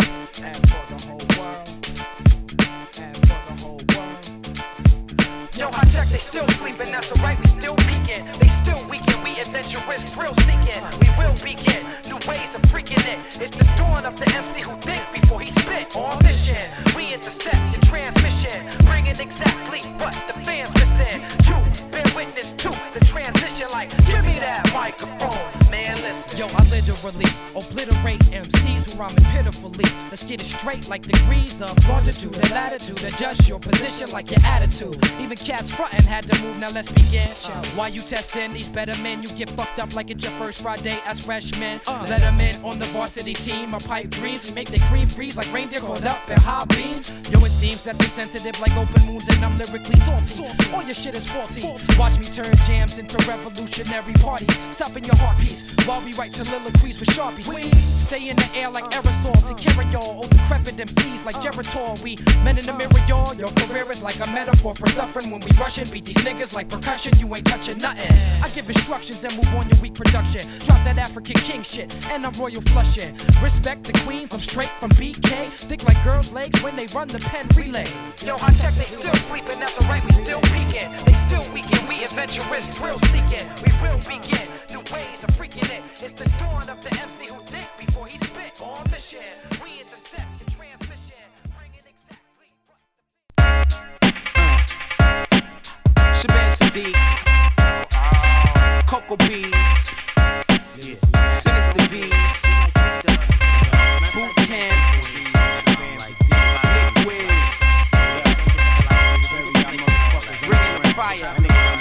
And for the whole world. And for the whole world. Yo, high tech, they still sleeping, that's alright, we still peeking. They still weaken, we adventurous, thrill seeking. We will begin, new ways of freaking it. It's the dawn of the MC who think before he spit. On mission, we intercept your transmission, bringing exactly what the fans missing. You bear witness to the transition, like, give me that microphone, man, listen. Yo, I literally obliterate MCs who rhyming pitifully. Let's get it straight like degrees of longitude and latitude. Adjust your position like your attitude. Even cats frontin' had to move, now let's begin. While you testing these better men, you get fucked up like it's your first Friday as freshmen. Let them in on the varsity team, our pipe dreams. We make their cream freeze like reindeer caught up in high beams. Yo, it seems that they sensitive like open wounds and I'm lyrically salty. All your shit is faulty. Watch me turn jams into revolutionary parties. Stopping your heartbeats while we write soliloquies with Sharpies. We stay in the air like aerosol to carry y'all. Old decrepit MCs like Geritol. We men in the mirror, y'all. Your career is like a metaphor for suffering. When we rushing, beat these niggas like percussion. You ain't touching nothing. I give instructions and move on your weak production. Drop that African king shit and I'm royal flushing. Respect the queens, I'm straight from BK. Thick like girls' legs when they run the pen relay. Yo, high tech, they still sleeping, that's alright, we still peeking. They still weaken, we adventurous, thrill seeking. We will begin, new ways of freaking it. It's the dawn of the MC who think before he spit. On mission, we intercept your transmission, bringing exactly what the Shabbat Sadiq, Cocoa Bees, Sinister Bees, Boot Camp, Nick Wiz, bringing the fire.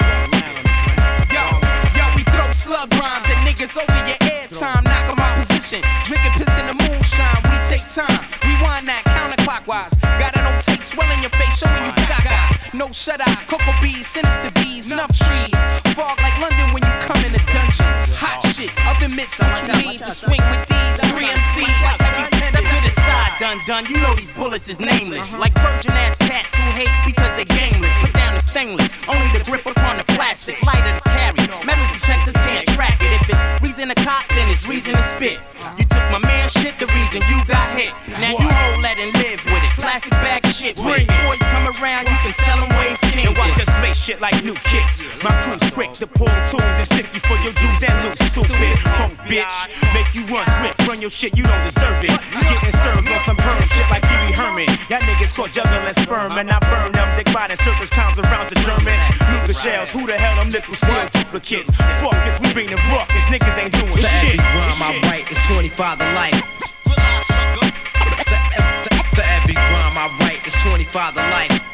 Yo, we throw slug rhymes at niggas over your airtime, knock 'em out position, drinking piss in the moonshine. We take time, rewind that counterclockwise. Got it on tape, swelling your face, showing you gaga. No shut eye, Cocoa Bees, Sinister Bees, enough trees. Fog like London when you come in the dungeon. Hot shit, oven mitts, what you need to swing with these 3 MCs like every pen. Step to the side, done. You know these bullets is nameless. Like virgin ass cats who hate because they gameless. Put down the stainless, only the grip upon the plastic. Lighter to carry, metal detectors can't track it. If it's reason to cop, then it's reason to spit. You took my man shit, the reason you got hit. Now you hold that and live with it. Plastic bag shit, when boys come around, you can tell them wave king. And watch us lay shit like new kicks. My crew's quick to pull tools and stick you for your jewels and loose. Stupid punk bitch, make you run swift, run your shit, you don't deserve it. Getting served on some perm shit like Pee Wee Herman. Y'all niggas caught juggling sperm and I burn them. Dick riding circles, pounds around the German. Luger shells, who the hell them nickel steel duplicates? Fuck this, we bring the ruckus, niggas ain't doing shit. For every rhyme I write, it's 25 to life. For every rhyme I write, it's 25 to life.